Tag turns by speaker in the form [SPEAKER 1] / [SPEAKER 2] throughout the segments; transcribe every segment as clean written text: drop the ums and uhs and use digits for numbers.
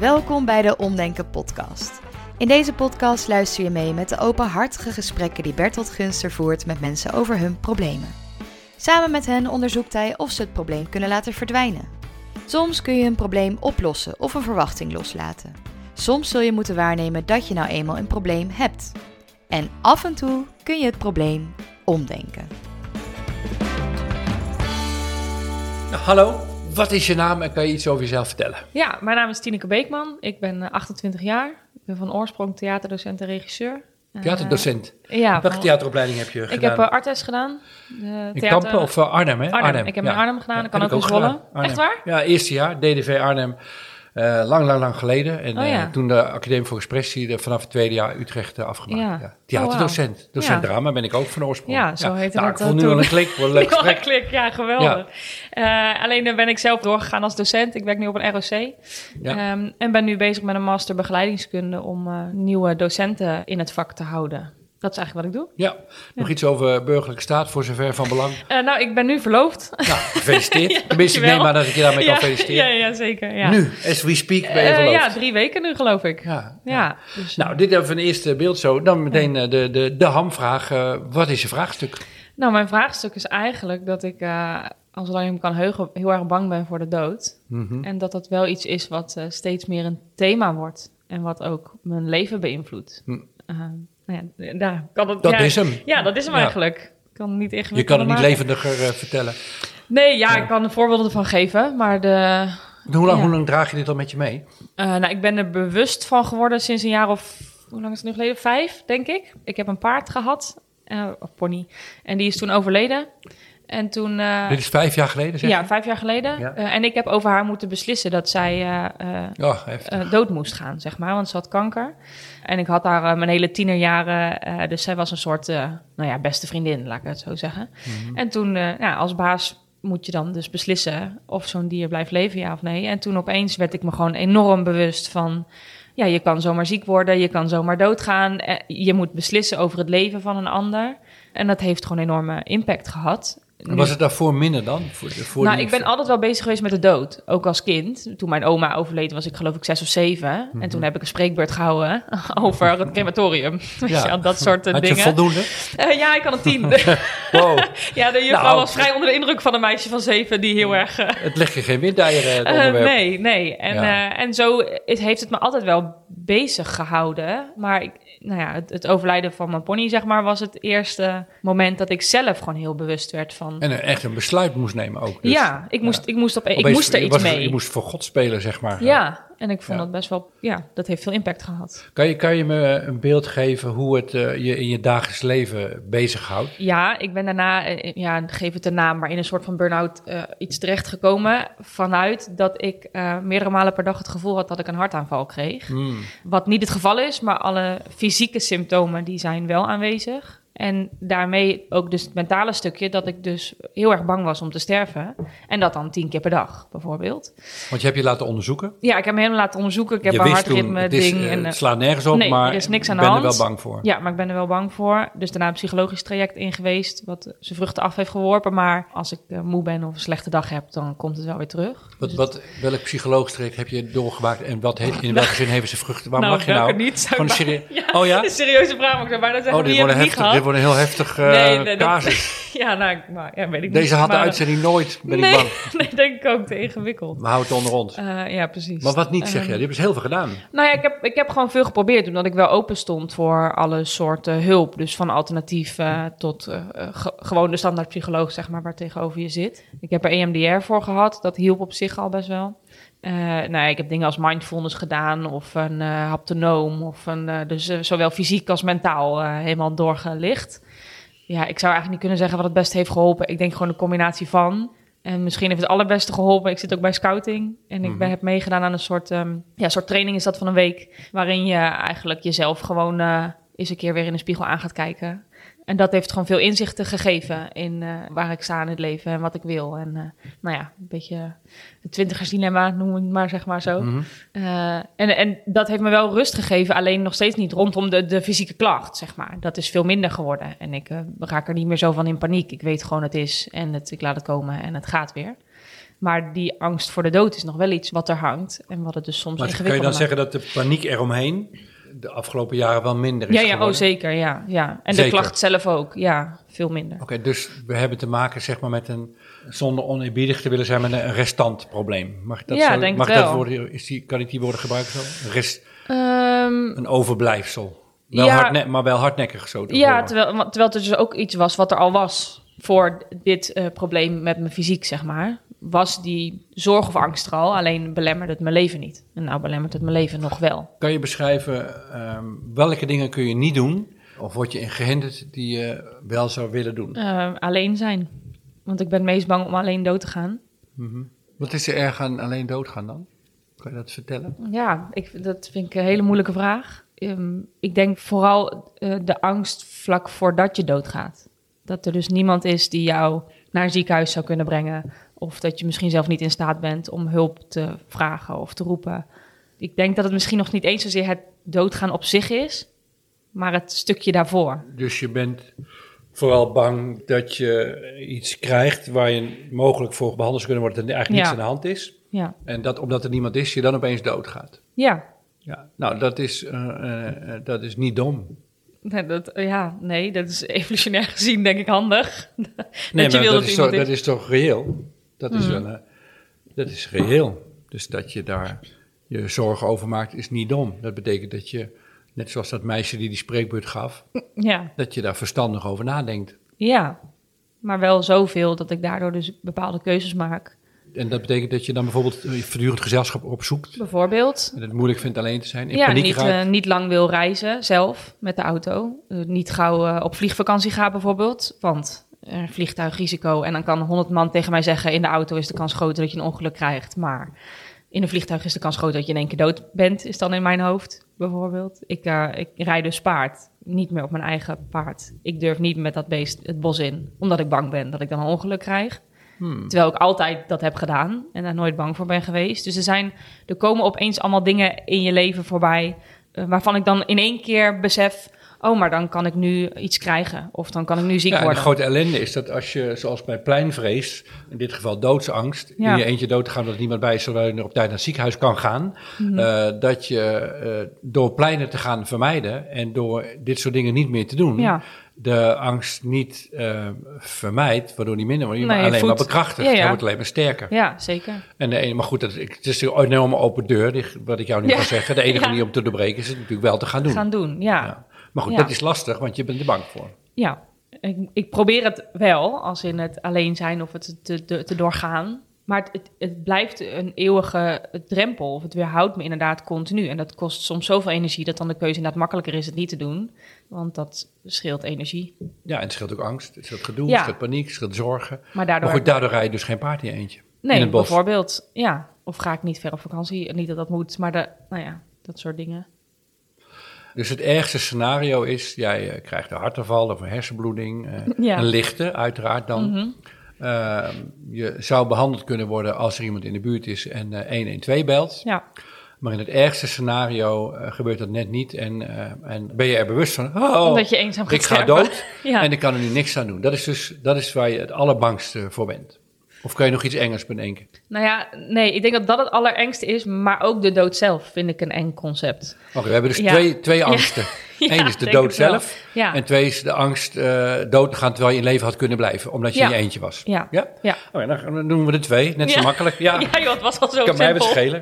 [SPEAKER 1] Welkom bij de Omdenken podcast. In deze podcast luister je mee met de openhartige gesprekken die Bertolt Gunster voert met mensen over hun problemen. Samen met hen onderzoekt hij of ze het probleem kunnen laten verdwijnen. Soms kun je een probleem oplossen of een verwachting loslaten. Soms zul je moeten waarnemen dat je nou eenmaal een probleem hebt. En af en toe kun je het probleem omdenken.
[SPEAKER 2] Hallo, wat is je naam en kan je iets over jezelf vertellen?
[SPEAKER 3] Ja, mijn naam is Tineke Beekman. Ik ben 28 jaar. Ik ben van oorsprong theaterdocent en regisseur.
[SPEAKER 2] Theaterdocent?
[SPEAKER 3] Ja.
[SPEAKER 2] Welke theateropleiding heb je gedaan?
[SPEAKER 3] Ik heb Artes gedaan.
[SPEAKER 2] In Kampen of Arnhem, hè?
[SPEAKER 3] Arnhem. Ik heb in Arnhem gedaan.
[SPEAKER 2] Ja,
[SPEAKER 3] ik kan ook in Zwolle. Echt waar?
[SPEAKER 2] Ja, eerste jaar, DDV Arnhem. Lang geleden. En toen de Academie voor Expressie vanaf het tweede jaar Utrecht afgemaakt. Ja. Theaterdocent. Docent drama ben ik ook van oorsprong.
[SPEAKER 3] Ja, zo heette dat
[SPEAKER 2] ik vond nu al een klik. Wat een leuk gesprek.
[SPEAKER 3] Een klik, ja, geweldig. Ja. Alleen ben ik zelf doorgegaan als docent. Ik werk nu op een ROC. Ja. En ben nu bezig met een master begeleidingskunde om nieuwe docenten in het vak te houden. Dat is eigenlijk wat ik doe.
[SPEAKER 2] Ja, nog iets over burgerlijke staat, voor zover van belang.
[SPEAKER 3] Nou, ik ben nu verloofd.
[SPEAKER 2] Nou, gefeliciteerd. Tenminste, ik neem maar dat ik je daarmee kan feliciteren.
[SPEAKER 3] Ja, zeker. Ja.
[SPEAKER 2] Nu, as we speak, ben je verloofd.
[SPEAKER 3] Ja, 3 weken nu, geloof ik. Ja.
[SPEAKER 2] Dus, nou, dit hebben we een eerste beeld zo. Dan meteen de hamvraag. Wat is je vraagstuk?
[SPEAKER 3] Nou, mijn vraagstuk is eigenlijk dat ik, als lang ik me kan heugen, heel erg bang ben voor de dood. Mm-hmm. En dat wel iets is wat steeds meer een thema wordt. En wat ook mijn leven beïnvloedt. Nou ja, kan het,
[SPEAKER 2] dat is hem.
[SPEAKER 3] Ja, dat is hem eigenlijk. Ik kan niet ingewikkeld
[SPEAKER 2] je kan het niet
[SPEAKER 3] maken.
[SPEAKER 2] levendiger vertellen.
[SPEAKER 3] Nee, ik kan er voorbeelden van geven, maar
[SPEAKER 2] Hoe lang draag je dit al met je mee?
[SPEAKER 3] Nou, ik ben er bewust van geworden sinds een jaar of, hoe lang is het nu geleden? 5, denk ik. Ik heb een paard gehad, of pony, en die is toen overleden. En toen...
[SPEAKER 2] Dit is 5 jaar geleden, zeg je?
[SPEAKER 3] Ja, 5 jaar geleden. Ja. En ik heb over haar moeten beslissen dat zij dood moest gaan, zeg maar. Want ze had kanker. En ik had haar mijn hele tienerjaren. Dus zij was een soort, beste vriendin, laat ik het zo zeggen. Mm-hmm. En toen, als baas moet je dan dus beslissen of zo'n dier blijft leven, ja of nee. En toen opeens werd ik me gewoon enorm bewust van... Ja, je kan zomaar ziek worden, je kan zomaar doodgaan. Je moet beslissen over het leven van een ander. En dat heeft gewoon enorme impact gehad.
[SPEAKER 2] En was het daarvoor minder dan?
[SPEAKER 3] Ik ben altijd wel bezig geweest met de dood. Ook als kind. Toen mijn oma overleden was ik geloof ik 6 of 7. Mm-hmm. En toen heb ik een spreekbeurt gehouden over het crematorium. Ja. Dat soort dingen.
[SPEAKER 2] Had je voldoende?
[SPEAKER 3] Ja, ik had een 10. Wow. Ja, de juffrouw was vrij onder de indruk van een meisje van 7 die heel erg...
[SPEAKER 2] Het ligt je geen windeieren, het onderwerp.
[SPEAKER 3] Nee. En zo heeft het me altijd wel bezig gehouden. Maar het overlijden van mijn pony, zeg maar, was het eerste moment dat ik zelf gewoon heel bewust werd van...
[SPEAKER 2] En echt een besluit moest nemen ook. Dus.
[SPEAKER 3] Ja, ik moest er iets mee.
[SPEAKER 2] Je moest voor God spelen, zeg maar.
[SPEAKER 3] Ja, en ik vond dat best wel... Ja, dat heeft veel impact gehad.
[SPEAKER 2] Kan je me een beeld geven hoe het je in je dagelijks leven bezighoudt?
[SPEAKER 3] Ja, ik ben daarna, geef het een naam, maar in een soort van burn-out iets terechtgekomen. Vanuit dat ik meerdere malen per dag het gevoel had dat ik een hartaanval kreeg. Wat niet het geval is, maar alle fysieke symptomen die zijn wel aanwezig. En daarmee ook dus het mentale stukje dat ik dus heel erg bang was om te sterven. En dat dan 10 keer per dag, bijvoorbeeld.
[SPEAKER 2] Want je hebt je laten onderzoeken?
[SPEAKER 3] Ja, ik heb me helemaal laten onderzoeken. Ik heb een hartritme-ding.
[SPEAKER 2] Het slaat nergens op, maar
[SPEAKER 3] er is niks aan
[SPEAKER 2] de hand. Ik ben er wel bang voor.
[SPEAKER 3] Ja, maar ik ben er wel bang voor. Dus daarna een psychologisch traject in geweest, wat zijn vruchten af heeft geworpen. Maar als ik moe ben of een slechte dag heb, dan komt het wel weer terug.
[SPEAKER 2] Welk psychologisch traject heb je doorgemaakt en in welke zin heeft ze vruchten? Waarom mag je nou?
[SPEAKER 3] Niet,
[SPEAKER 2] een
[SPEAKER 3] serieuze vraag, maar ik zou bijna zeggen, die heb ik niet gehad.
[SPEAKER 2] Dit wordt een heel heftig casus.
[SPEAKER 3] Weet ik niet.
[SPEAKER 2] Deze had de uitzending nooit, ben ik bang.
[SPEAKER 3] Nee, denk ik ook te ingewikkeld.
[SPEAKER 2] Maar hou het onder ons.
[SPEAKER 3] Ja, precies.
[SPEAKER 2] Maar wat niet, zeg je? Die hebben ze heel veel gedaan.
[SPEAKER 3] Nou ja, ik heb gewoon veel geprobeerd, omdat ik wel open stond voor alle soorten hulp. Dus van alternatief tot gewoon de standaard psycholoog, zeg maar, waar tegenover je zit. Ik heb er EMDR voor gehad. Dat hielp op zich al best wel. Ik heb dingen als mindfulness gedaan of een haptonoom. Dus zowel fysiek als mentaal helemaal doorgelicht. Ja, ik zou eigenlijk niet kunnen zeggen wat het beste heeft geholpen. Ik denk gewoon de combinatie van. En misschien heeft het allerbeste geholpen. Ik zit ook bij scouting. En ik heb meegedaan aan een soort training is dat van een week. Waarin je eigenlijk jezelf gewoon eens een keer weer in de spiegel aan gaat kijken. En dat heeft gewoon veel inzichten gegeven in waar ik sta in het leven en wat ik wil. En een beetje het 20'ersdilemma, noem het maar, zeg maar zo. Mm-hmm. En dat heeft me wel rust gegeven, alleen nog steeds niet rondom de fysieke klacht, zeg maar. Dat is veel minder geworden. En ik raak er niet meer zo van in paniek. Ik weet gewoon het is en ik laat het komen en het gaat weer. Maar die angst voor de dood is nog wel iets wat er hangt en wat het dus soms ingewikkeld maakt.
[SPEAKER 2] Kun je dan zeggen dat de paniek eromheen de afgelopen jaren wel minder is geworden?
[SPEAKER 3] Oh zeker, ja. En
[SPEAKER 2] zeker.
[SPEAKER 3] De klacht zelf ook, ja, veel minder.
[SPEAKER 2] Oké, dus we hebben te maken zeg maar met zonder oneerbiedig te willen zijn, met een restantprobleem. Mag dat zo?
[SPEAKER 3] Denk
[SPEAKER 2] mag
[SPEAKER 3] ik
[SPEAKER 2] dat
[SPEAKER 3] wel.
[SPEAKER 2] worden? Kan ik die woorden gebruiken zo? Een overblijfsel. Maar wel hardnekkig zo.
[SPEAKER 3] Terwijl het dus ook iets was wat er al was voor dit probleem met mijn fysiek, zeg maar. Was die zorg of angst er al, alleen belemmerde het mijn leven niet. En nou belemmert het mijn leven nog wel.
[SPEAKER 2] Kan je beschrijven welke dingen kun je niet doen? Of word je in gehinderd die je wel zou willen doen?
[SPEAKER 3] Alleen zijn. Want ik ben het meest bang om alleen dood te gaan.
[SPEAKER 2] Mm-hmm. Wat is er erg aan alleen doodgaan dan? Kan je dat vertellen?
[SPEAKER 3] Ja, dat vind ik een hele moeilijke vraag. Ik denk vooral de angst vlak voordat je doodgaat. Dat er dus niemand is die jou naar een ziekenhuis zou kunnen brengen. Of dat je misschien zelf niet in staat bent om hulp te vragen of te roepen. Ik denk dat het misschien nog niet eens zozeer het doodgaan op zich is, maar het stukje daarvoor.
[SPEAKER 2] Dus je bent vooral bang dat je iets krijgt waar je mogelijk voor behandeld zou kunnen worden, dat er eigenlijk niets aan de hand is.
[SPEAKER 3] Ja.
[SPEAKER 2] En dat omdat er niemand is, je dan opeens doodgaat.
[SPEAKER 3] Ja.
[SPEAKER 2] Nou, dat is niet dom.
[SPEAKER 3] Nee, dat is evolutionair gezien denk ik handig.
[SPEAKER 2] Dat is toch reëel? Dat is reëel. Dus dat je daar je zorgen over maakt, is niet dom. Dat betekent dat je, net zoals dat meisje die spreekbeurt gaf, dat je daar verstandig over nadenkt.
[SPEAKER 3] Ja, maar wel zoveel dat ik daardoor dus bepaalde keuzes maak.
[SPEAKER 2] En dat betekent dat je dan bijvoorbeeld voortdurend gezelschap opzoekt?
[SPEAKER 3] Bijvoorbeeld.
[SPEAKER 2] En het moeilijk vindt alleen te zijn? In paniek raakt?
[SPEAKER 3] Niet lang wil reizen zelf met de auto. Niet gauw op vliegvakantie gaan bijvoorbeeld, want vliegtuigrisico. En dan kan 100 man tegen mij zeggen, in de auto is de kans groter dat je een ongeluk krijgt. Maar in een vliegtuig is de kans groter dat je in één keer dood bent, is dan in mijn hoofd bijvoorbeeld. Ik rijd dus paard, niet meer op mijn eigen paard. Ik durf niet met dat beest het bos in, omdat ik bang ben dat ik dan een ongeluk krijg. Terwijl ik altijd dat heb gedaan en daar nooit bang voor ben geweest. Dus er komen opeens allemaal dingen in je leven voorbij, waarvan ik dan in één keer besef, oh, maar dan kan ik nu iets krijgen. Of dan kan ik nu ziek worden.
[SPEAKER 2] De grote ellende is dat als je, zoals bij pleinvrees, in dit geval doodsangst, in je eentje dood te gaan omdat er niemand bij is, zodat je er op tijd naar het ziekenhuis kan gaan, dat je door pleinen te gaan vermijden en door dit soort dingen niet meer te doen, de angst niet vermijdt, waardoor die minder wordt, maar alleen maar bekrachtigd. Hij wordt alleen maar sterker.
[SPEAKER 3] Ja, zeker.
[SPEAKER 2] En maar goed, het is een enorme open deur, wat ik jou nu kan zeggen. De enige manier om te doorbreken is het natuurlijk wel te gaan doen.
[SPEAKER 3] Ja.
[SPEAKER 2] Maar goed, dat is lastig, want je bent er bang voor.
[SPEAKER 3] Ja, ik probeer het wel, als in het alleen zijn of het te doorgaan. Maar het blijft een eeuwige drempel, of het weerhoudt me inderdaad continu. En dat kost soms zoveel energie, dat dan de keuze inderdaad makkelijker is het niet te doen. Want dat scheelt energie.
[SPEAKER 2] Ja, en het scheelt ook angst, het scheelt gedoe, het scheelt paniek, het scheelt zorgen.
[SPEAKER 3] Maar
[SPEAKER 2] daardoor rij je dus geen paard in je eentje.
[SPEAKER 3] Nee,
[SPEAKER 2] in het bos.
[SPEAKER 3] Bijvoorbeeld, ja. Of ga ik niet ver op vakantie, niet dat dat moet, maar dat soort dingen.
[SPEAKER 2] Dus het ergste scenario is, jij krijgt een hartaanval of een hersenbloeding, een lichte uiteraard dan.
[SPEAKER 3] Mm-hmm.
[SPEAKER 2] Je zou behandeld kunnen worden als er iemand in de buurt is en 112 belt. Ja. Maar in het ergste scenario gebeurt dat net niet en ben je er bewust van,
[SPEAKER 3] dat je eenzaam gaat
[SPEAKER 2] ga dood en ik kan er nu niks aan doen. Dat is waar je het allerbangste voor bent. Of kan je nog iets engers bedenken?
[SPEAKER 3] Nou ja, nee, ik denk dat het allerengste is, maar ook de dood zelf vind ik een eng concept.
[SPEAKER 2] Oké, we hebben dus twee angsten. Eén is de dood zelf en twee is de angst dood te gaan terwijl je in leven had kunnen blijven, omdat je in je eentje was.
[SPEAKER 3] Ja.
[SPEAKER 2] Dan doen we de twee, net zo makkelijk. Ja,
[SPEAKER 3] joh, het was al zo
[SPEAKER 2] kan
[SPEAKER 3] simpel.
[SPEAKER 2] mij wat schelen,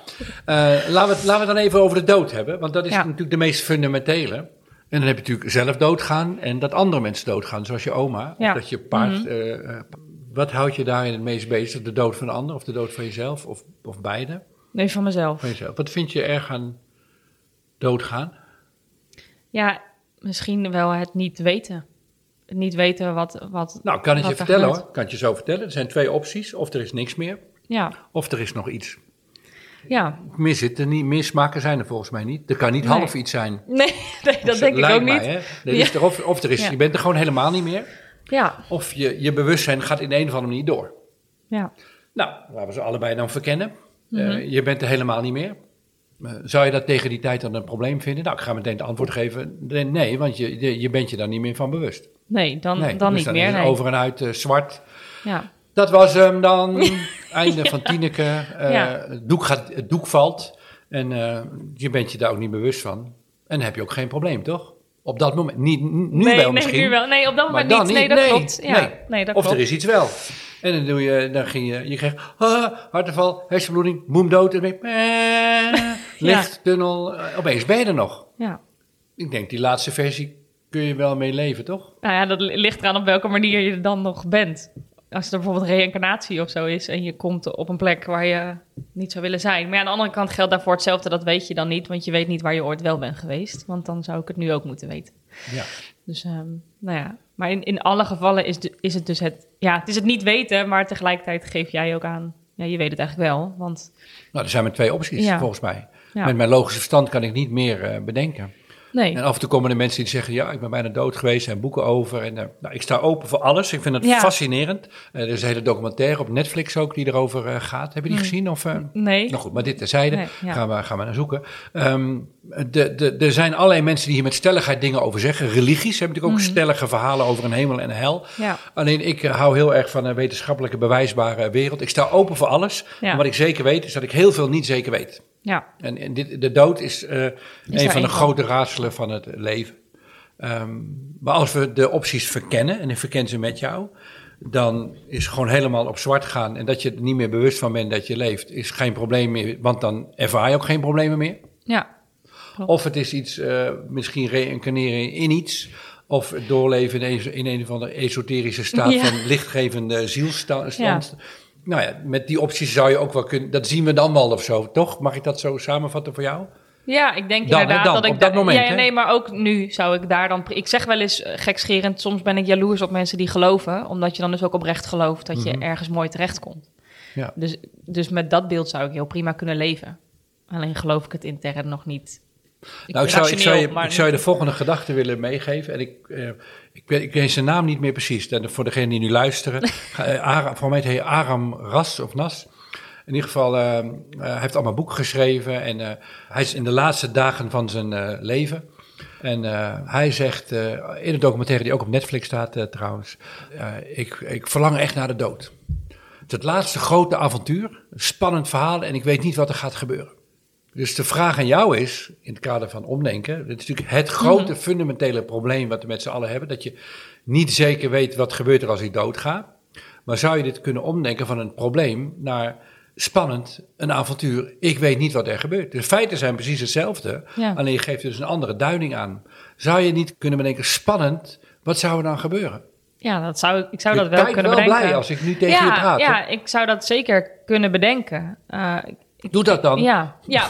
[SPEAKER 2] laten we dan even over de dood hebben, want dat is natuurlijk de meest fundamentele. En dan heb je natuurlijk zelf doodgaan en dat andere mensen doodgaan, zoals je oma, of dat je paard... Wat houdt je daarin het meest bezig? De dood van een ander of de dood van jezelf? Of beide?
[SPEAKER 3] Nee, van mezelf.
[SPEAKER 2] Van jezelf. Wat vind je erg aan doodgaan?
[SPEAKER 3] Ja, misschien wel het niet weten. Het niet weten wat
[SPEAKER 2] Nou, kan het je vertellen hoor. Kan het je zo vertellen. Er zijn twee opties. Of er is niks meer. Ja. Of er is nog iets.
[SPEAKER 3] Ja.
[SPEAKER 2] Meer zit er niet. Meer smaken zijn er volgens mij niet. Er kan niet half iets zijn.
[SPEAKER 3] Nee, dat denk ik ook niet.
[SPEAKER 2] Hè? Of er is, je bent er gewoon helemaal niet meer.
[SPEAKER 3] Ja.
[SPEAKER 2] Of je bewustzijn gaat in een of andere manier door.
[SPEAKER 3] Ja.
[SPEAKER 2] Nou, laten we ze allebei dan verkennen. Je bent er helemaal niet meer. Zou je dat tegen die tijd dan een probleem vinden? Nou, ik ga meteen het antwoord geven. Nee, want je bent je daar niet meer van bewust.
[SPEAKER 3] Nee, dan
[SPEAKER 2] dus
[SPEAKER 3] niet
[SPEAKER 2] dan
[SPEAKER 3] meer.
[SPEAKER 2] Is het over en uit zwart.
[SPEAKER 3] Ja.
[SPEAKER 2] Dat was hem dan. einde van Tineke, het doek valt en je bent je daar ook niet bewust van. En dan heb je ook geen probleem, toch? Op dat moment. Nu wel misschien.
[SPEAKER 3] Nu wel. Nee, op dat moment niet. Nee, dat klopt. Ja, nee, dat
[SPEAKER 2] of
[SPEAKER 3] klopt.
[SPEAKER 2] Er is iets wel. En dan ging je kreeg hartaanval, hersenbloeding, boem dood. En dan licht, tunnel, opeens ben je er nog.
[SPEAKER 3] Ja.
[SPEAKER 2] Ik denk, die laatste versie kun je wel mee leven, toch?
[SPEAKER 3] Nou ja, dat ligt eraan op welke manier je er dan nog bent. Als er bijvoorbeeld reïncarnatie of zo is en je komt op een plek waar je niet zou willen zijn. Maar aan de andere kant geldt daarvoor hetzelfde, dat weet je dan niet, want je weet niet waar je ooit wel bent geweest. Want dan zou ik het nu ook moeten weten.
[SPEAKER 2] Ja.
[SPEAKER 3] Dus, maar in alle gevallen is het dus het is het niet weten, maar tegelijkertijd geef jij ook aan, je weet het eigenlijk wel. Want,
[SPEAKER 2] er zijn maar 2 opties, volgens mij.
[SPEAKER 3] Ja.
[SPEAKER 2] Met mijn logische verstand kan ik niet meer bedenken.
[SPEAKER 3] Nee.
[SPEAKER 2] En af en toe komen er mensen die zeggen, ik ben bijna dood geweest en boeken over. En ik sta open voor alles. Ik vind het fascinerend. Er is een hele documentaire op Netflix ook die erover gaat. Heb je die gezien? Of,
[SPEAKER 3] nee.
[SPEAKER 2] Nou goed, maar dit terzijde. Gaan we naar zoeken. Er zijn allerlei mensen die hier met stelligheid dingen over zeggen. Religies hebben natuurlijk ook stellige verhalen over een hemel en een hel. Ja. Alleen ik hou heel erg van een wetenschappelijke bewijsbare wereld. Ik sta open voor alles. Ja. Maar wat ik zeker weet is dat ik heel veel niet zeker weet. Ja. En de dood is een van de grote raadselen van het leven. Maar als we de opties verkennen, en ik verken ze met jou, dan is gewoon helemaal op zwart gaan en dat je er niet meer bewust van bent dat je leeft, is geen probleem meer, want dan ervaar je ook geen problemen meer. Ja. Klopt. Of het is iets, misschien reïncarneren in iets, of doorleven in een of andere esoterische staat van lichtgevende zielsstand. Ja. Nou ja, met die opties zou je ook wel kunnen, dat zien we dan wel of zo, toch? Mag ik dat zo samenvatten voor jou?
[SPEAKER 3] Ja, ik denk inderdaad dat ik
[SPEAKER 2] op dat moment.
[SPEAKER 3] Nee, maar ook nu zou ik daar dan. Ik zeg wel eens gekscherend, soms ben ik jaloers op mensen die geloven, omdat je dan dus ook oprecht gelooft dat je ergens mooi terechtkomt. Ja. Dus met dat beeld zou ik heel prima kunnen leven. Alleen geloof ik het intern nog niet.
[SPEAKER 2] Ik zou je de volgende gedachte willen meegeven. En ik weet zijn naam niet meer precies. En voor degenen die nu luisteren. Voor mij heet hij Aram Ras of Nas. In ieder geval, hij heeft allemaal boeken geschreven. En hij is in de laatste dagen van zijn leven. En hij zegt, in de documentaire die ook op Netflix staat trouwens. Ik verlang echt naar de dood. Het is het laatste grote avontuur. Een spannend verhaal en ik weet niet wat er gaat gebeuren. Dus de vraag aan jou is, in het kader van omdenken, dat is natuurlijk het grote fundamentele probleem wat we met z'n allen hebben, dat je niet zeker weet wat gebeurt er als ik doodga. Maar zou je dit kunnen omdenken van een probleem naar spannend, een avontuur, ik weet niet wat er gebeurt. De feiten zijn precies hetzelfde, alleen je geeft er dus een andere duiding aan. Zou je niet kunnen bedenken, spannend, wat zou er dan gebeuren?
[SPEAKER 3] Ja, ik zou dat wel kunnen bedenken.
[SPEAKER 2] Blij als ik nu tegen je praat.
[SPEAKER 3] Ja, ik zou dat zeker kunnen bedenken.
[SPEAKER 2] Doe dat dan.
[SPEAKER 3] Ja, maar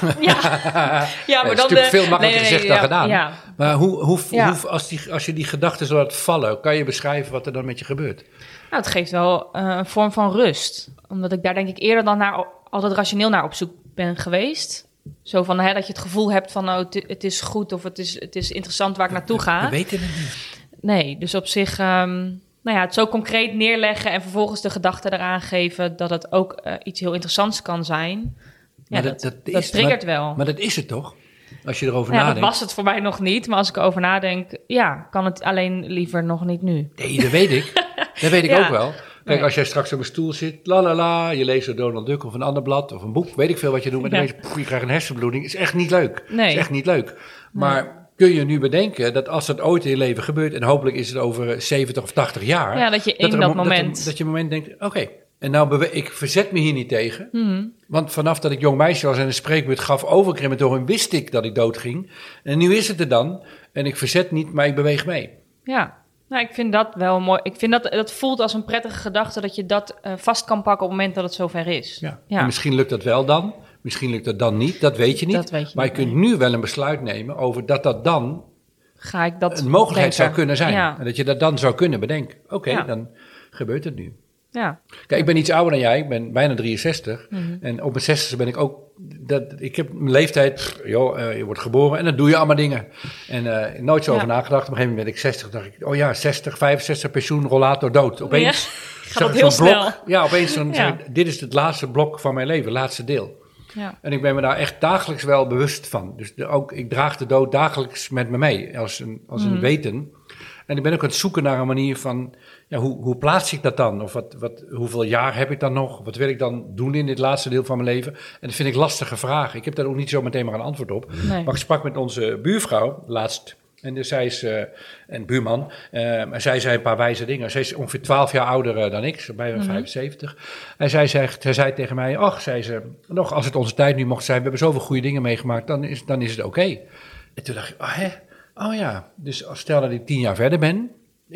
[SPEAKER 2] dan is natuurlijk veel makkelijker gezegd dan gedaan. Ja. Maar als je die gedachten zo laat vallen, kan je beschrijven wat er dan met je gebeurt?
[SPEAKER 3] Nou, het geeft wel een vorm van rust. Omdat ik daar denk ik eerder dan altijd rationeel naar op zoek ben geweest. Zo van dat je het gevoel hebt van het is goed of het is interessant waar ik naartoe ga.
[SPEAKER 2] We weten het niet.
[SPEAKER 3] Nee, dus op zich het zo concreet neerleggen en vervolgens de gedachte eraan geven dat het ook iets heel interessants kan zijn. Ja, dat triggert wel.
[SPEAKER 2] Maar dat is het toch? Als je erover nadenkt.
[SPEAKER 3] Dat was het voor mij nog niet. Maar als ik erover nadenk, kan het alleen liever nog niet nu.
[SPEAKER 2] Nee, dat weet ik. Dat weet ik ook wel. Kijk, als jij straks op een stoel zit, je leest door Donald Duck of een ander blad of een boek, weet ik veel wat je doet, maar dan je krijgt een hersenbloeding. Is echt niet leuk. Nee. Is echt niet leuk. Maar kun je nu bedenken dat als dat ooit in je leven gebeurt, en hopelijk is het over 70 of 80 jaar.
[SPEAKER 3] Ja, dat je in dat moment.
[SPEAKER 2] Dat je moment denkt, oké. En nou, ik verzet me hier niet tegen. Want vanaf dat ik jong meisje was en een spreekbeurt gaf over crematorium, wist ik dat ik doodging. En nu is het er dan. En ik verzet niet, maar ik beweeg mee.
[SPEAKER 3] Ja, ik vind dat wel mooi. Ik vind dat voelt als een prettige gedachte dat je dat vast kan pakken op het moment dat het zover is.
[SPEAKER 2] Ja. En misschien lukt dat wel dan. Misschien lukt dat dan niet. Dat weet je niet. Maar je kunt nu wel een besluit nemen over dat dan een mogelijkheid zou kunnen zijn. Ja. En dat je dat dan zou kunnen bedenken. Oké, dan gebeurt het nu. Ja. Kijk, ik ben iets ouder dan jij. Ik ben bijna 63. En op mijn 60 ben ik ook. Ik heb mijn leeftijd. Je wordt geboren en dan doe je allemaal dingen. En nooit zo over nagedacht. Op een gegeven moment ben ik 60. Dacht ik, 60, 65 pensioen, rollator, dood. Opeens.
[SPEAKER 3] Gaat dat heel snel.
[SPEAKER 2] Blok. Ja, opeens. Dit is het laatste blok van mijn leven, het laatste deel. Ja. En ik ben me daar echt dagelijks wel bewust van. Dus ik draag de dood dagelijks met me mee. Als een weten. En ik ben ook aan het zoeken naar een manier van, hoe plaats ik dat dan? Of hoeveel jaar heb ik dan nog? Wat wil ik dan doen in dit laatste deel van mijn leven? En dat vind ik lastige vragen. Ik heb daar ook niet zo meteen maar een antwoord op.
[SPEAKER 3] Nee.
[SPEAKER 2] Maar ik sprak met onze buurvrouw laatst. En dus zij is een buurman. En zij zei een paar wijze dingen. Zij is ongeveer 12 jaar ouder dan ik, bijna 75. En zij zei tegen mij, zei ze, nog als het onze tijd nu mocht zijn, we hebben zoveel goede dingen meegemaakt, dan is het oké. En toen dacht ik, dus stel dat ik 10 jaar verder ben.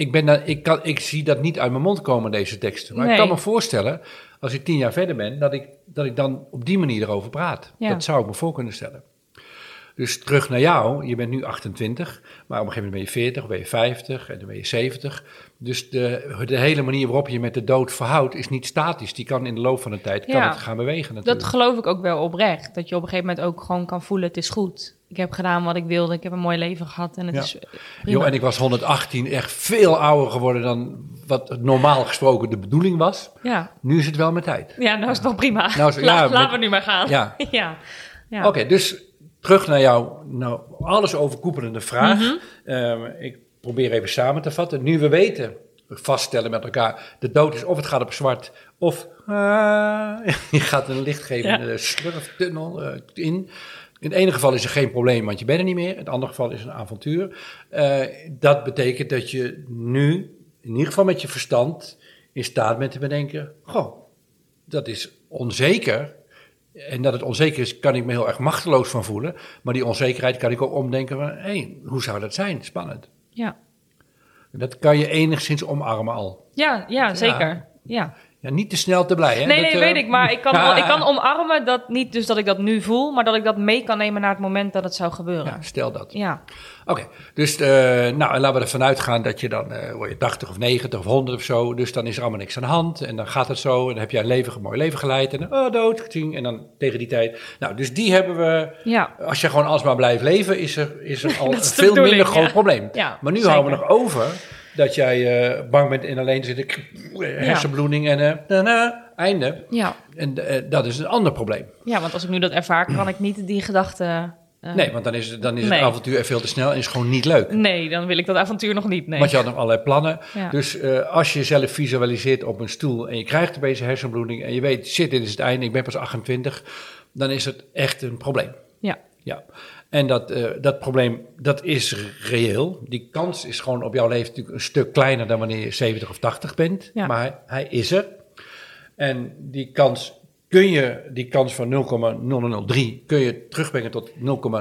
[SPEAKER 2] Ik zie dat niet uit mijn mond komen, deze teksten. Maar ik kan me voorstellen, als ik 10 jaar verder ben, dat ik dan op die manier erover praat. Ja. Dat zou ik me voor kunnen stellen. Dus terug naar jou, je bent nu 28, maar op een gegeven moment ben je 40, of ben je 50 en dan ben je 70. Dus de hele manier waarop je met de dood verhoudt is niet statisch. Die kan in de loop van de tijd het gaan bewegen natuurlijk.
[SPEAKER 3] Dat geloof ik ook wel oprecht. Dat je op een gegeven moment ook gewoon kan voelen, het is goed. Ik heb gedaan wat ik wilde, ik heb een mooi leven gehad en het is prima.
[SPEAKER 2] En ik was 118, echt veel ouder geworden dan wat normaal gesproken de bedoeling was. Ja. Nu is het wel mijn tijd.
[SPEAKER 3] Ja, nou is het wel prima. Laten we nu maar gaan. Ja.
[SPEAKER 2] Oké, dus terug naar jouw alles overkoepelende vraag. Ik probeer even samen te vatten. Nu we weten, vaststellen met elkaar, de dood is of het gaat op zwart, of je gaat een lichtgevende slurftunnel in. In het ene geval is er geen probleem, want je bent er niet meer. In het andere geval is het een avontuur. Dat betekent dat je nu, in ieder geval met je verstand, in staat bent te bedenken, dat is onzeker. En dat het onzeker is, kan ik me heel erg machteloos van voelen. Maar die onzekerheid kan ik ook omdenken van, hoe zou dat zijn? Spannend. Ja. Dat kan je enigszins omarmen al.
[SPEAKER 3] Ja, zeker. Ja,
[SPEAKER 2] niet te snel te blij, hè?
[SPEAKER 3] Nee, weet ik. Maar ik kan omarmen dat niet dus dat ik dat nu voel, maar dat ik dat mee kan nemen naar het moment dat het zou gebeuren.
[SPEAKER 2] Ja, stel dat.
[SPEAKER 3] Ja.
[SPEAKER 2] Oké, dus laten we ervan uitgaan dat je dan, word je 80 of 90 of 100 of zo, dus dan is er allemaal niks aan de hand en dan gaat het zo en dan heb jij een mooi leven geleid en dan, dood, en dan tegen die tijd. Nou, dus die hebben we, als je gewoon alsmaar blijft leven, is er al een veel minder groot probleem. Ja, maar nu zeker. Houden we nog over dat jij bang bent en alleen zit hersenbloeding en einde. Ja. En dat is een ander probleem.
[SPEAKER 3] Ja, want als ik nu dat ervaar, kan ik niet die gedachte...
[SPEAKER 2] nee, want dan is het avontuur veel te snel en is gewoon niet leuk.
[SPEAKER 3] Nee, dan wil ik dat avontuur nog niet. Nee.
[SPEAKER 2] Want je had nog allerlei plannen. Ja. Dus als je jezelf visualiseert op een stoel en je krijgt opeens hersenbloeding en je weet, shit, dit is het einde, ik ben pas 28, dan is het echt een probleem. Ja. En dat probleem, dat is reëel. Die kans is gewoon op jouw leven natuurlijk een stuk kleiner dan wanneer je 70 of 80 bent. Ja. Maar hij is er. En die kans van 0,003 kun je terugbrengen tot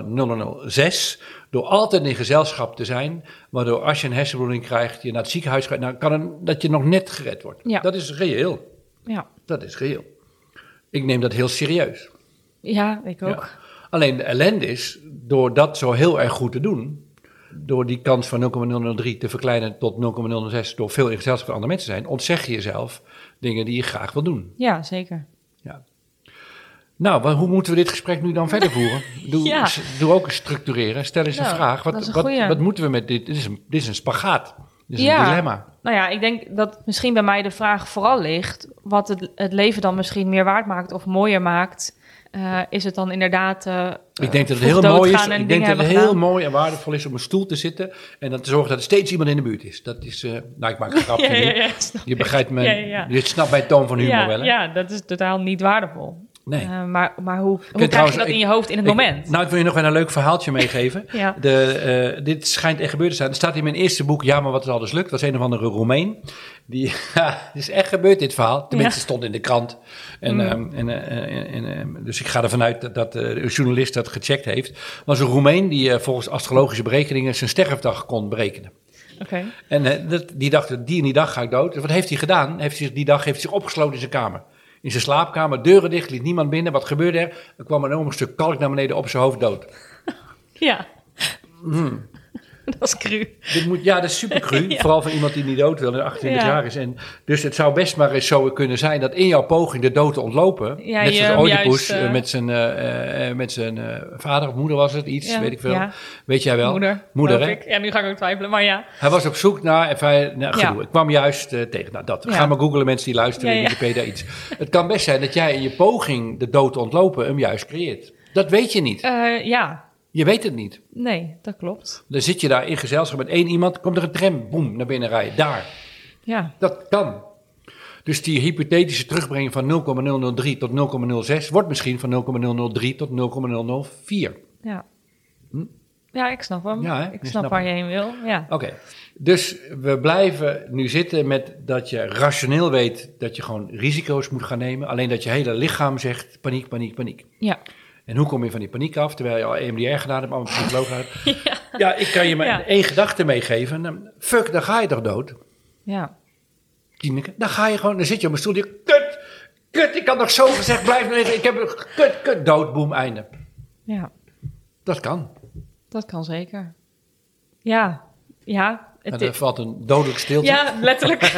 [SPEAKER 2] 0,006 door altijd in gezelschap te zijn, waardoor als je een hersenbloeding krijgt, je naar het ziekenhuis gaat, dat je nog net gered wordt. Ja. Dat is reëel. Ja. Dat is reëel. Ik neem dat heel serieus.
[SPEAKER 3] Ja, ik ook.
[SPEAKER 2] Ja. Alleen de ellende is, door dat zo heel erg goed te doen, door die kans van 0,003 te verkleinen tot 0,006 door veel in gezelschap van andere mensen te zijn, ontzeg je jezelf dingen die je graag wil doen.
[SPEAKER 3] Ja, zeker. Ja.
[SPEAKER 2] Nou, hoe moeten we dit gesprek nu dan verder voeren? Doe ook eens structureren. Stel eens een vraag. Wat moeten we met dit? Dit is een spagaat. Dit is een dilemma.
[SPEAKER 3] Nou ja, ik denk dat misschien bij mij de vraag vooral ligt, wat het leven dan misschien meer waard maakt of mooier maakt. Is het dan inderdaad
[SPEAKER 2] ik denk dat het heel mooi is. Ik denk dat het heel mooi en waardevol is om een stoel te zitten en dan te zorgen dat er steeds iemand in de buurt is. Dat is, ik maak een grapje. Je begrijpt me. Je snapt mijn toon van humor wel. Hè?
[SPEAKER 3] Ja, dat is totaal niet waardevol. Nee. Maar hoe krijg je dat in je hoofd in het moment?
[SPEAKER 2] Nou, ik wil je nog wel een leuk verhaaltje meegeven. Dit schijnt echt gebeurd te zijn. Er staat in mijn eerste boek, ja, maar wat is alles lukt. Dat was een of andere Roemeen. Het is echt gebeurd, dit verhaal. Tenminste, het stond in de krant. Dus ik ga ervan uit dat de journalist dat gecheckt heeft. Het was een Roemeen die volgens astrologische berekeningen zijn sterfdag kon berekenen. Okay. En die dacht, die en die dag ga ik dood. Dus wat heeft hij gedaan? Die dag heeft hij zich opgesloten in zijn kamer. In zijn slaapkamer, deuren dicht, liet niemand binnen. Wat gebeurde er? Er kwam een enorm stuk kalk naar beneden op zijn hoofd dood.
[SPEAKER 3] Ja. Dat is cru.
[SPEAKER 2] Dat is super cru. Ja. Vooral van iemand die niet dood wil en 28 jaar is. En dus het zou best maar eens zo kunnen zijn dat in jouw poging de dood te ontlopen, net zoals Oedipus met zijn vader of moeder was het, iets, weet ik veel. Ja. Weet jij wel? Moeder, hè?
[SPEAKER 3] Ja, nu ga ik ook twijfelen, maar ja.
[SPEAKER 2] Hij was op zoek naar, ik kwam juist tegen, ga maar googlen mensen die luisteren in Wikipedia iets. Het kan best zijn dat jij in je poging de dood te ontlopen hem juist creëert. Dat weet je niet. Je weet het niet.
[SPEAKER 3] Nee, dat klopt.
[SPEAKER 2] Dan zit je daar in gezelschap met 1 iemand, komt er een tram, boem, naar binnen rijden. Daar.
[SPEAKER 3] Ja.
[SPEAKER 2] Dat kan. Dus die hypothetische terugbrenging van 0,003 tot 0,06 wordt misschien van 0,003 tot 0,004.
[SPEAKER 3] Ja. Ja, ik snap hem.
[SPEAKER 2] Ja,
[SPEAKER 3] ik snap waar je heen wil. Ja.
[SPEAKER 2] Oké. Dus we blijven nu zitten met dat je rationeel weet dat je gewoon risico's moet gaan nemen. Alleen dat je hele lichaam zegt paniek, paniek, paniek.
[SPEAKER 3] Ja.
[SPEAKER 2] En hoe kom je van die paniek af, terwijl je al EMDR gedaan hebt, allemaal psycholoog hebt? Ja, ik kan je maar 1 gedachte meegeven. Fuck, dan ga je toch dood?
[SPEAKER 3] Ja.
[SPEAKER 2] Tineke, dan ga je gewoon, dan zit je op een stoel, kut, ik had nog zo gezegd, blijf nog even, ik heb een kut, dood, boem, einde.
[SPEAKER 3] Ja.
[SPEAKER 2] Dat kan.
[SPEAKER 3] Dat kan zeker. Ja.
[SPEAKER 2] Er valt een dodelijk stilte.
[SPEAKER 3] Ja, letterlijk.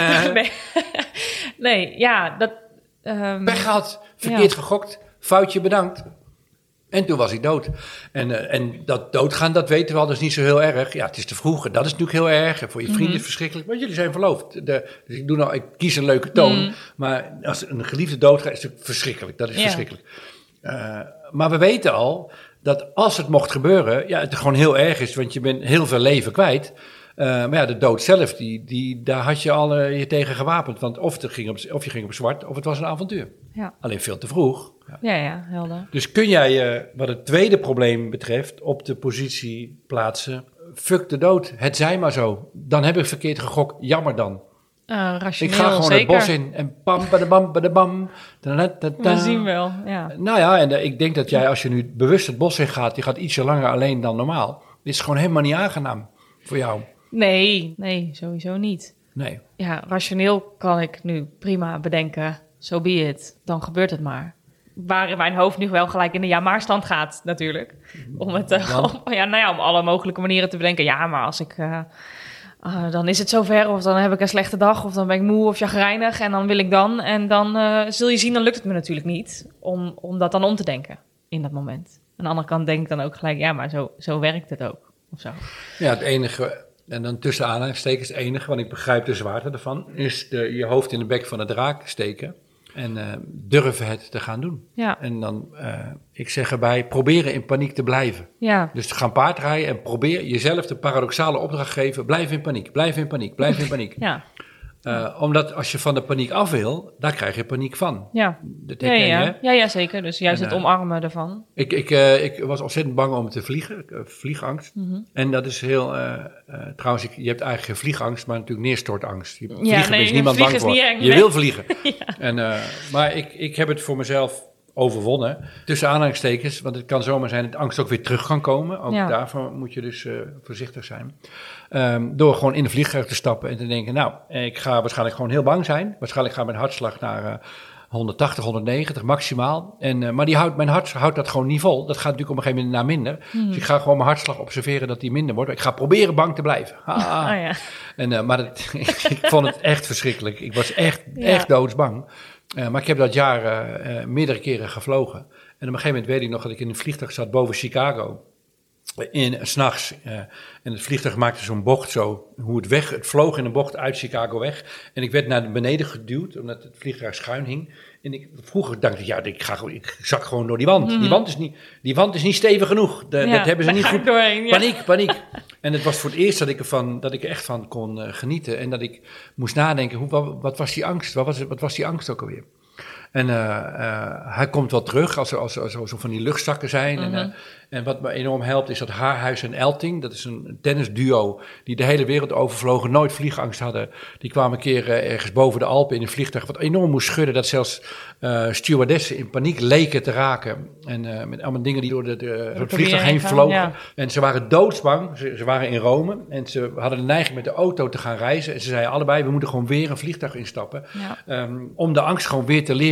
[SPEAKER 3] Nee, ja, dat...
[SPEAKER 2] Pech gehad, verkeerd gegokt, foutje bedankt. En toen was hij dood. En dat doodgaan, dat weten we al, dat is niet zo heel erg. Ja, het is te vroeg, dat is natuurlijk heel erg. En voor je vrienden is het verschrikkelijk, maar jullie zijn verloofd. Dus ik kies een leuke toon. Maar als een geliefde doodgaat, is het verschrikkelijk. Dat is verschrikkelijk. Maar we weten al dat als het mocht gebeuren, het gewoon heel erg is, want je bent heel veel leven kwijt. Maar ja, de dood zelf, daar had je al je tegen gewapend. Want of je ging op zwart, of het was een avontuur. Ja. Alleen veel te vroeg.
[SPEAKER 3] Ja, helder.
[SPEAKER 2] Dus kun jij wat het tweede probleem betreft op de positie plaatsen, fuck de dood, het zij maar zo. Dan heb ik verkeerd gegokt, jammer dan.
[SPEAKER 3] Rationeel,
[SPEAKER 2] ik ga gewoon
[SPEAKER 3] zeker.
[SPEAKER 2] het bos in en pam, badabam, badabam.
[SPEAKER 3] We zien wel, ja.
[SPEAKER 2] Nou ja, en ik denk dat jij als je nu bewust het bos in gaat, je gaat ietsje langer alleen dan normaal. Dit is gewoon helemaal niet aangenaam voor jou.
[SPEAKER 3] Nee, sowieso niet.
[SPEAKER 2] Nee.
[SPEAKER 3] Ja, rationeel kan ik nu prima bedenken, so be it, dan gebeurt het maar. Waar mijn hoofd nu wel gelijk in de ja-maar-stand gaat, natuurlijk. Om alle mogelijke manieren te bedenken. Ja, maar als ik... dan is het zover, of dan heb ik een slechte dag, of dan ben ik moe of chagrijnig en dan wil ik dan. En dan zul je zien, dan lukt het me natuurlijk niet om dat dan om te denken in dat moment. Aan de andere kant denk ik dan ook gelijk, ja, maar zo werkt het ook. Of zo.
[SPEAKER 2] Ja, het enige, en dan tussen aanhalingstekens het enige, want ik begrijp de zwaarte ervan, is je hoofd in de bek van de draak steken en durven het te gaan doen. Ja. En dan, ik zeg erbij, proberen in paniek te blijven.
[SPEAKER 3] Ja.
[SPEAKER 2] Dus gaan paardrijden en probeer jezelf de paradoxale opdracht geven, blijf in paniek, blijf in paniek, blijf in paniek. Ja. Omdat als je van de paniek af wil, daar krijg je paniek van.
[SPEAKER 3] Ja,
[SPEAKER 2] dat herken je,
[SPEAKER 3] ja, zeker. Dus juist het omarmen ervan.
[SPEAKER 2] Ik was ontzettend bang om te vliegen, vliegangst. Mm-hmm. En dat is heel... trouwens, je hebt eigenlijk geen vliegangst, maar natuurlijk neerstortangst. Vliegen is niemand bang voor. Je wil vliegen. Ja. Maar ik heb het voor mezelf overwonnen. Tussen aanhalingstekens, want het kan zomaar zijn dat angst ook weer terug kan komen. Ook daarvoor moet je dus voorzichtig zijn. Door gewoon in de vliegtuig te stappen en te denken, nou, ik ga waarschijnlijk gewoon heel bang zijn. Waarschijnlijk gaat mijn hartslag naar 180, 190 maximaal. Maar mijn hart houdt dat gewoon niet vol. Dat gaat natuurlijk op een gegeven moment naar minder. Dus ik ga gewoon mijn hartslag observeren dat die minder wordt. Ik ga proberen bang te blijven. Maar ik vond het echt verschrikkelijk. Ik was echt doodsbang. Maar ik heb dat jaar meerdere keren gevlogen. En op een gegeven moment weet ik nog dat ik in een vliegtuig zat boven Chicago. 'S'nachts. En het vliegtuig maakte zo'n bocht zo. Het vloog in een bocht uit Chicago weg. En ik werd naar beneden geduwd, omdat het vliegtuig schuin hing. En vroeger dacht ik, ik zak gewoon door die wand. Mm-hmm. Die wand is niet stevig genoeg. Dat hebben ze niet goed. Doorheen, Paniek. En het was voor het eerst dat ik er echt van kon genieten. En dat ik moest nadenken, wat was die angst? Wat was die angst ook alweer? En hij komt wel terug als er zo van die luchtzakken zijn. Mm-hmm. En wat me enorm helpt is dat Haarhuis en Elting, dat is een tennisduo die de hele wereld overvlogen, nooit vliegangst hadden. Die kwamen een keer ergens boven de Alpen in een vliegtuig wat enorm moest schudden, dat zelfs stewardessen in paniek leken te raken. En met allemaal dingen die door het vliegtuig heen vlogen. Ja. En ze waren doodsbang, ze waren in Rome en ze hadden de neiging met de auto te gaan reizen. En ze zeiden allebei, we moeten gewoon weer een vliegtuig instappen. Ja. Om de angst gewoon weer te leren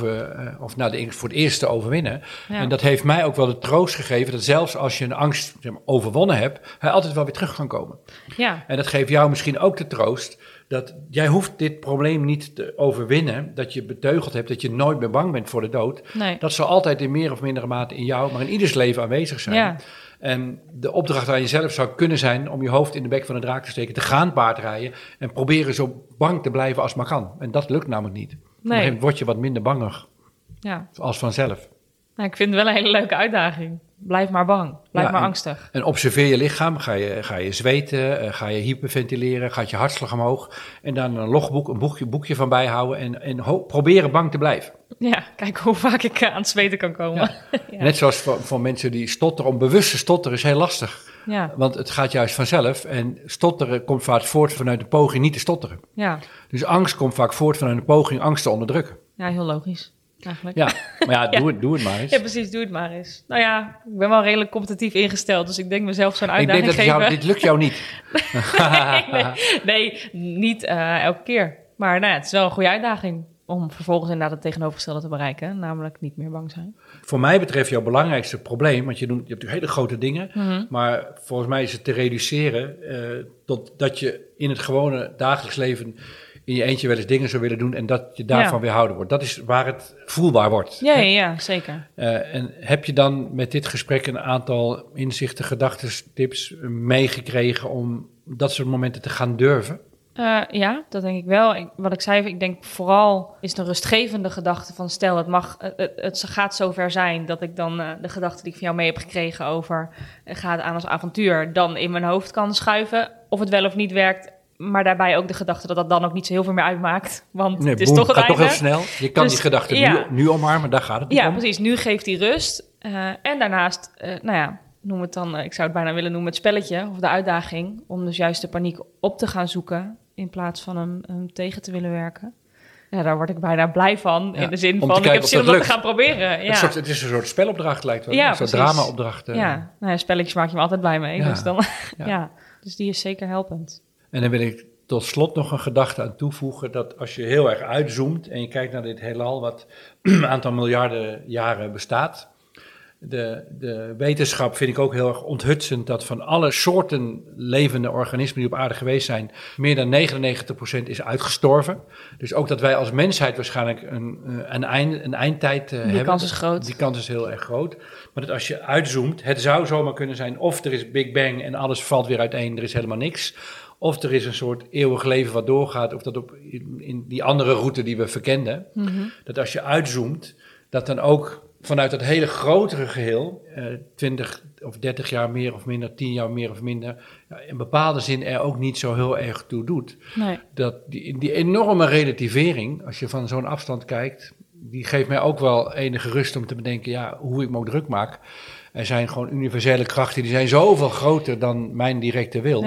[SPEAKER 2] voor het eerst te overwinnen. Ja. En dat heeft mij ook wel de troost gegeven dat zelfs als je een angst overwonnen hebt, hij altijd wel weer terug kan komen. Ja. En dat geeft jou misschien ook de troost dat jij hoeft dit probleem niet te overwinnen, dat je beteugeld hebt, dat je nooit meer bang bent voor de dood. Nee. Dat zal altijd in meer of mindere mate in jou, maar in ieders leven aanwezig zijn. Ja. En de opdracht aan jezelf zou kunnen zijn om je hoofd in de bek van de draak te steken, te gaan paardrijden en proberen zo bang te blijven als maar kan. En dat lukt namelijk niet. Op een gegeven moment word je wat minder bangig. Ja. Als vanzelf.
[SPEAKER 3] Nou, ik vind het wel een hele leuke uitdaging. blijf maar bang, blijf maar angstig.
[SPEAKER 2] En observeer je lichaam, ga je zweten, ga je hyperventileren, gaat je hartslag omhoog. En dan een logboek, een boekje van bijhouden en proberen bang te blijven.
[SPEAKER 3] Ja, kijk hoe vaak ik aan het zweten kan komen.
[SPEAKER 2] Ja. Ja. Net zoals voor mensen die stotteren, onbewuste stotteren is heel lastig.
[SPEAKER 3] Ja.
[SPEAKER 2] Want het gaat juist vanzelf en stotteren komt vaak voort vanuit de poging niet te stotteren.
[SPEAKER 3] Ja.
[SPEAKER 2] Dus angst komt vaak voort vanuit de poging angst te onderdrukken.
[SPEAKER 3] Ja, heel logisch. Eigenlijk.
[SPEAKER 2] Ja, maar doe het maar eens.
[SPEAKER 3] Ja, precies, doe het maar eens. Nou ja, ik ben wel redelijk competitief ingesteld, dus ik denk mezelf zo'n uitdaging geven.
[SPEAKER 2] Ik denk dat dit lukt jou niet.
[SPEAKER 3] nee, niet elke keer. Maar nou ja, het is wel een goede uitdaging om vervolgens inderdaad het tegenovergestelde te bereiken, namelijk niet meer bang zijn.
[SPEAKER 2] Voor mij betreft jouw belangrijkste probleem, want je hebt natuurlijk hele grote dingen, maar volgens mij is het te reduceren totdat je in het gewone dagelijks leven in je eentje wel eens dingen zou willen doen en dat je daarvan weerhouden wordt. Dat is waar het voelbaar wordt.
[SPEAKER 3] Ja, zeker.
[SPEAKER 2] En heb je dan met dit gesprek een aantal inzichten, gedachten, tips meegekregen om dat soort momenten te gaan durven?
[SPEAKER 3] Ja, dat denk ik wel. Wat ik zei, ik denk vooral is de rustgevende gedachte van stel, het gaat zover zijn dat ik dan de gedachte die ik van jou mee heb gekregen over ga het aan als avontuur, dan in mijn hoofd kan schuiven. Of het wel of niet werkt, maar daarbij ook de gedachte dat dat dan ook niet zo heel veel meer uitmaakt. Want het is toch het einde.
[SPEAKER 2] Het gaat toch heel snel. Je kan die gedachte nu omarmen, daar gaat het niet om.
[SPEAKER 3] Ja, precies. Nu geeft die rust. En daarnaast, noem het dan, ik zou het bijna willen noemen het spelletje of de uitdaging, om dus juist de paniek op te gaan zoeken in plaats van hem tegen te willen werken. Ja, daar word ik bijna blij van, in de zin van, ik heb zin om dat te gaan proberen. Ja.
[SPEAKER 2] Het is een soort spelopdracht, lijkt wel. Een soort drama-opdracht.
[SPEAKER 3] Ja, spelletjes maak je me altijd blij mee. Ja. Dus, dus die is zeker helpend.
[SPEAKER 2] En dan wil ik tot slot nog een gedachte aan toevoegen, dat als je heel erg uitzoomt en je kijkt naar dit heelal, wat een aantal miljarden jaren bestaat. De wetenschap vind ik ook heel erg onthutsend dat van alle soorten levende organismen die op aarde geweest zijn, meer dan 99% is uitgestorven. Dus ook dat wij als mensheid waarschijnlijk een eindtijd hebben.
[SPEAKER 3] Die kans is groot.
[SPEAKER 2] Die kans is heel erg groot. Maar dat als je uitzoomt, het zou zomaar kunnen zijn of er is Big Bang en alles valt weer uiteen, er is helemaal niks. Of er is een soort eeuwig leven wat doorgaat, of dat in die andere route die we verkenden. Mm-hmm. Dat als je uitzoomt, dat dan ook vanuit dat hele grotere geheel, 20 of 30 jaar meer of minder, 10 jaar meer of minder, in bepaalde zin er ook niet zo heel erg toe doet. Nee. Dat die enorme relativering, als je van zo'n afstand kijkt, die geeft mij ook wel enige rust om te bedenken, hoe ik me ook druk maak. Er zijn gewoon universele krachten, die zijn zoveel groter dan mijn directe wil.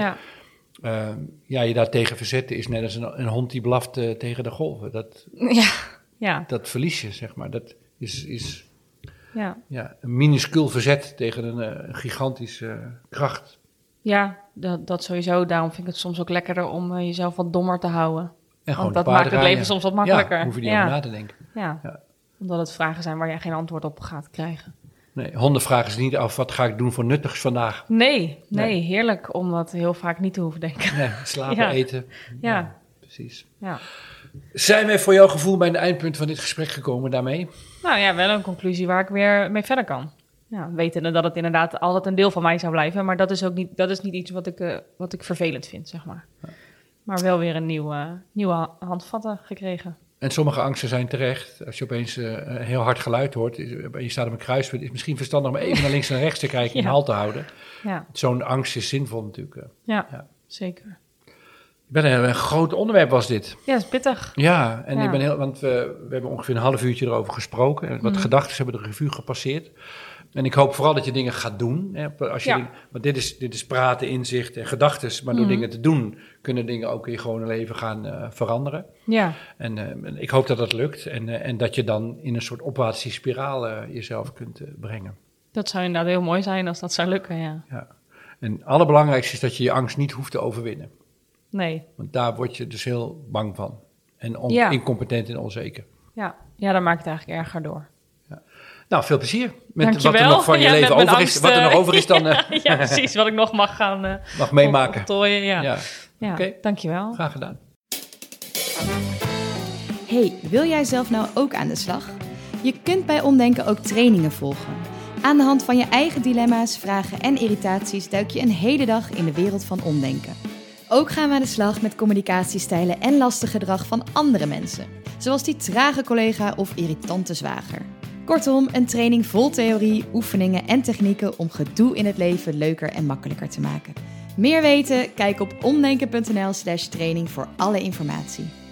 [SPEAKER 2] Ja. Je daartegen verzetten is net als een hond die blaft tegen de golven. Dat verlies je, zeg maar. Dat is een minuscuul verzet tegen een gigantische kracht.
[SPEAKER 3] Ja, dat sowieso. Daarom vind ik het soms ook lekkerder om jezelf wat dommer te houden.
[SPEAKER 2] En
[SPEAKER 3] want dat maakt het leven soms wat makkelijker.
[SPEAKER 2] Ja, hoef je niet over na te denken.
[SPEAKER 3] Ja, omdat het vragen zijn waar jij geen antwoord op gaat krijgen.
[SPEAKER 2] Nee, honden vragen ze niet af, wat ga ik doen voor nuttigs vandaag?
[SPEAKER 3] Nee, heerlijk om dat heel vaak niet te hoeven denken.
[SPEAKER 2] Nee, slapen, eten.
[SPEAKER 3] Ja.
[SPEAKER 2] Precies.
[SPEAKER 3] Ja.
[SPEAKER 2] Zijn wij voor jouw gevoel bij het eindpunt van dit gesprek gekomen daarmee?
[SPEAKER 3] Nou ja, wel een conclusie waar ik weer mee verder kan. Ja, wetende dat het inderdaad altijd een deel van mij zou blijven. Maar dat is niet iets wat ik vervelend vind, zeg maar. Ja. Maar wel weer een nieuwe handvatten gekregen.
[SPEAKER 2] En sommige angsten zijn terecht. Als je opeens heel hard geluid hoort, je staat op een kruispunt, is het misschien verstandig om even naar links en rechts te kijken en halt te houden. Ja. Zo'n angst is zinvol natuurlijk.
[SPEAKER 3] Ja, zeker.
[SPEAKER 2] Een groot onderwerp was dit.
[SPEAKER 3] Ja, dat is pittig.
[SPEAKER 2] Ja, en want we hebben ongeveer een half uurtje erover gesproken. En wat gedachten hebben de revue gepasseerd. En ik hoop vooral dat je dingen gaat doen. Hè, want dit is praten, inzicht en gedachten. Maar door dingen te doen, kunnen dingen ook in je gewone leven gaan veranderen. Ja. En ik hoop dat dat lukt. En dat je dan in een soort opwaartse spiraal jezelf kunt brengen.
[SPEAKER 3] Dat zou inderdaad heel mooi zijn als dat zou lukken, ja.
[SPEAKER 2] En het allerbelangrijkste is dat je je angst niet hoeft te overwinnen.
[SPEAKER 3] Nee.
[SPEAKER 2] Want daar word je dus heel bang van. En incompetent en onzeker.
[SPEAKER 3] Ja, daar maak ik het eigenlijk erger door.
[SPEAKER 2] Ja. Nou, veel plezier met wat er nog van je leven over is. Wat er nog over is dan...
[SPEAKER 3] ja, precies. Wat ik nog mag gaan...
[SPEAKER 2] mag meemaken.
[SPEAKER 3] Optooien, ja. Okay. Dankjewel.
[SPEAKER 2] Graag gedaan.
[SPEAKER 1] Hey, wil jij zelf nou ook aan de slag? Je kunt bij Omdenken ook trainingen volgen. Aan de hand van je eigen dilemma's, vragen en irritaties duik je een hele dag in de wereld van omdenken. Ook gaan we aan de slag met communicatiestijlen en lastig gedrag van andere mensen. Zoals die trage collega of irritante zwager. Kortom, een training vol theorie, oefeningen en technieken om gedoe in het leven leuker en makkelijker te maken. Meer weten? Kijk op omdenken.nl/training voor alle informatie.